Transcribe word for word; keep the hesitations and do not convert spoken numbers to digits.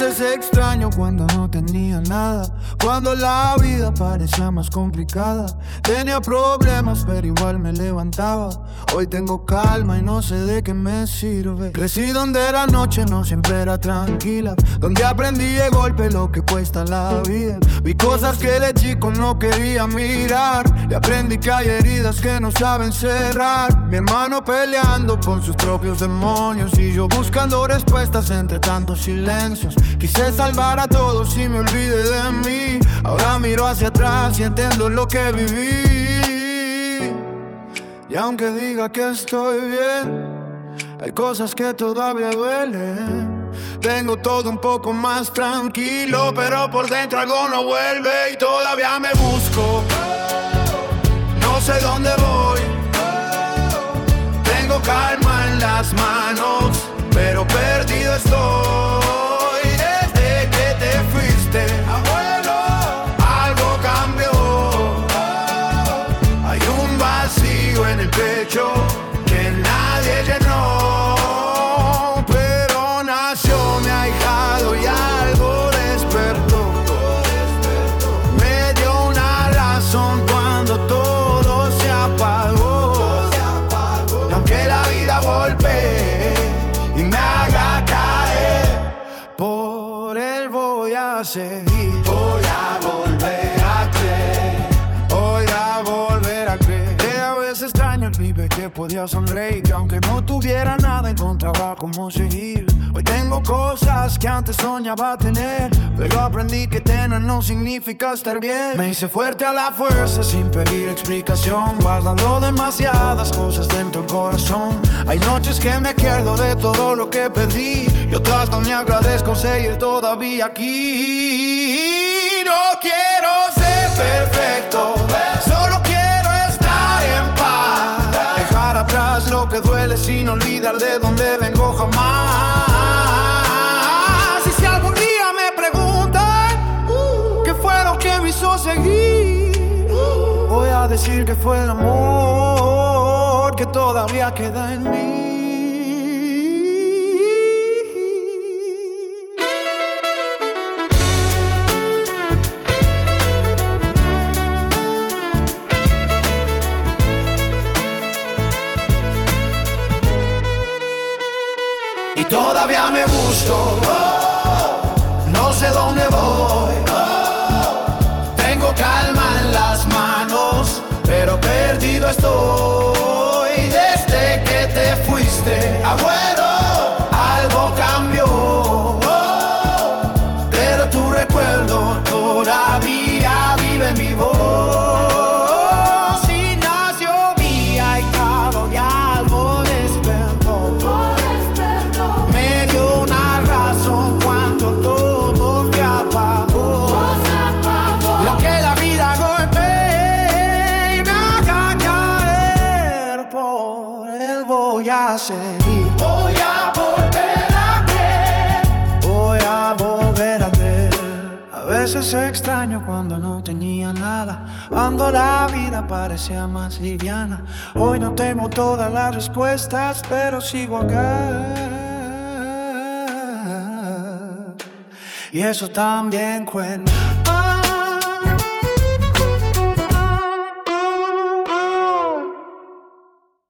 veces extraño cuando no tenía nada, cuando la vida parecía más complicada. Tenía problemas pero igual me levantaba. Hoy tengo calma y no sé de qué me sirve. Crecí donde la noche no siempre era tranquila, donde aprendí de golpe lo que cuesta la vida. Vi cosas que de chico no quería mirar y aprendí que hay heridas que no saben cerrar. Mi hermano peleando con sus propios demonios y yo buscando respuestas entre tantos silencios. Quise salvar a todos y me olvidé de mí. Ahora miro hacia atrás y entiendo lo que viví. Y aunque diga que estoy bien, hay cosas que todavía duelen. Tengo todo un poco más tranquilo, pero por dentro algo no vuelve y todavía me busco. No sé dónde voy. Tengo calma en las manos, pero perdido estoy. Desde que te fuiste, abuelo, algo cambió. Hay un vacío en el pecho que nadie llenó, pero nació mi ahijado y algo despertó. Me dio una razón cuando todo se apagó. Y aunque la vida golpee y me haga caer, por él voy a seguir. Voy a volver a creer. Voy a volver a creer. Que a veces extraño el pibe que podía sonreír, que aunque no tuviera nada encontraba cómo seguir. Hoy tengo cosas que antes soñaba tener, pero aprendí que tener no significa estar bien. Me hice fuerte a la fuerza sin pedir explicación, guardando demasiadas cosas dentro del corazón. Hay noches que me acuerdo de todo lo que perdí y otras no me agradezco seguir todavía aquí. No quiero ser perfecto, solo quiero estar en paz. Dejar atrás lo que duele sin olvidar de dónde vengo jamás. Y si algún día me preguntan uh, qué fue lo que me hizo seguir, uh, voy a decir que fue el amor que todavía queda en mí. Y todavía me busco, oh, no sé dónde voy, oh, tengo calma en las manos, pero perdido estoy. Desde que te fuiste, abuelo, algo cambió, oh, pero tu recuerdo todavía vive en mi voz. Y nació mi ahijado y algo despertó. Me dio una razón cuando todo se apagó. Y aunque la vida golpee y me haga caer, por él voy a seguir. Voy a volver a creer. Voy a volver a creer. A veces extraño cuando no tenía nada, cuando la vida parecía más liviana. Hoy no tengo todas las respuestas, pero sigo acá. Y eso también cuenta.